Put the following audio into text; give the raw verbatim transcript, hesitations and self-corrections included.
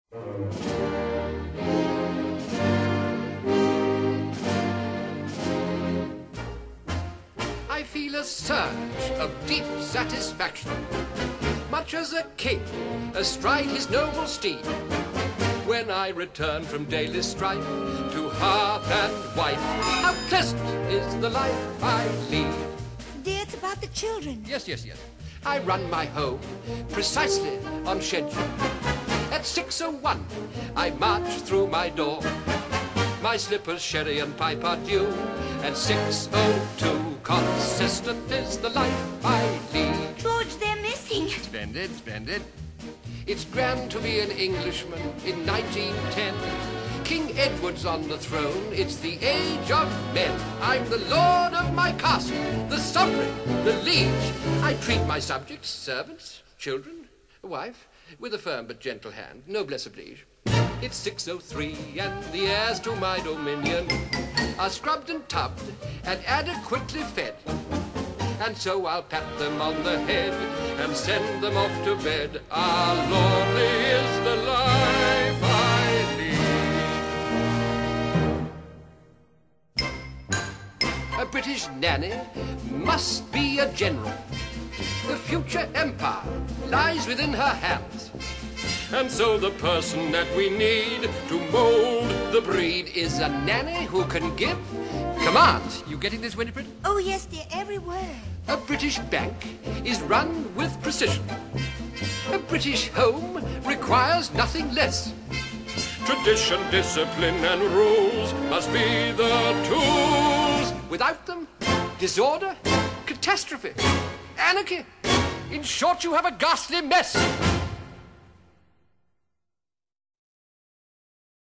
I feel a surge of deep satisfaction, much as a king astride his noble steed, when I return from daily strife to hearth and wife. How pleasant is the life I lead. Dear, it's about the children. Yes, yes, yes. I run my home precisely on schedule. At six oh one, I march through my door. My slippers, sherry and pipe are due. At six oh two, consistent is the life I lead. George, they're missing. Splendid, splendid. It's grand to be an Englishman in nineteen ten. King Edward's on the throne, it's the age of men. I'm the lord of my castle, the sovereign, the liege. I treat my subjects, servants, children, a wife, with a firm but gentle hand, noblesse oblige. It's six oh three and the heirs to my dominion are scrubbed and tubbed and adequately fed. And so I'll pat them on the head and send them off to bed. Ah, lordly is the life I lead. A British nanny must be a general. The future empire lies within her hands. And so the person that we need to mold the breed is a nanny who can give commands. You getting this, Winifred? Oh, yes, dear, every word. A British bank is run with precision. A British home requires nothing less. Tradition, discipline, and rules must be the tools. Without them, disorder, catastrophe, anarchy. In short, you have a ghastly mess.